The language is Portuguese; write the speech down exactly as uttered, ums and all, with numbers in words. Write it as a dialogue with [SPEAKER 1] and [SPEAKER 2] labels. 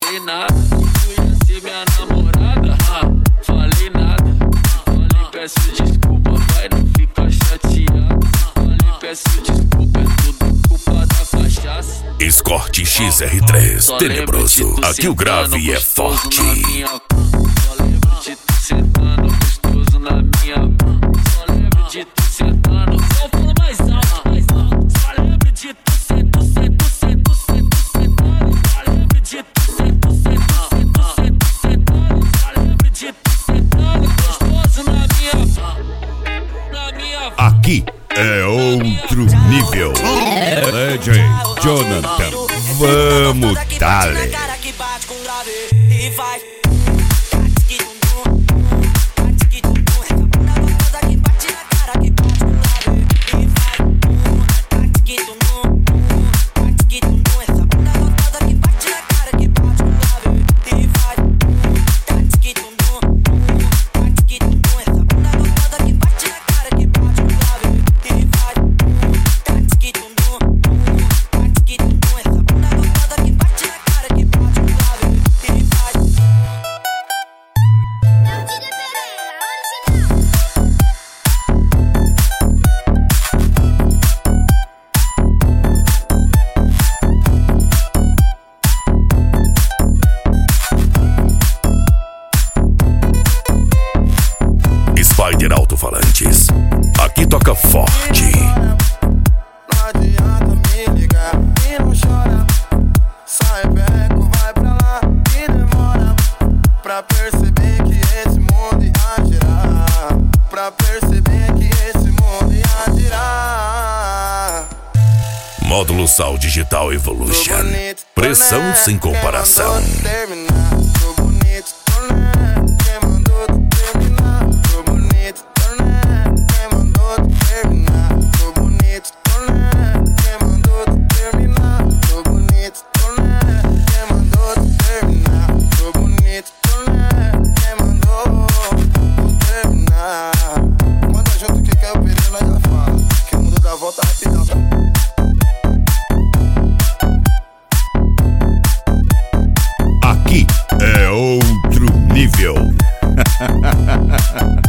[SPEAKER 1] falei nada. Tu ia ser minha namorada, ah, falei nada. Falei, peço desculpa, vai, não fica chateado. Falei, peço desculpa, é tudo culpa da cachaça.
[SPEAKER 2] Escort X R três, tenebroso. Aqui o grave é forte.
[SPEAKER 1] Só lembro de tu sentando gostoso na minha mão. Só lembro de tu sentando. Só fala mais alto, mais alto. Só lembro de tu sentando, sentando, sentando, sentando. Só lembro de tu sentando, sentando, sentando, sentando. Só lembro de tu sentando gostoso na minha mão. Na minha mão.
[SPEAKER 2] Aqui é outro nível. D J Jonathan, vamos dale. Spider Alto-Falantes, aqui toca forte.
[SPEAKER 3] Não adianta me ligar e não chora. Sai beco, vai pra lá e demora. Pra perceber que esse mundo ia girar. Pra perceber que esse mundo ia girar.
[SPEAKER 2] Módulo Sal Digital Evolution, pressão sem comparação. Aqui é outro nível.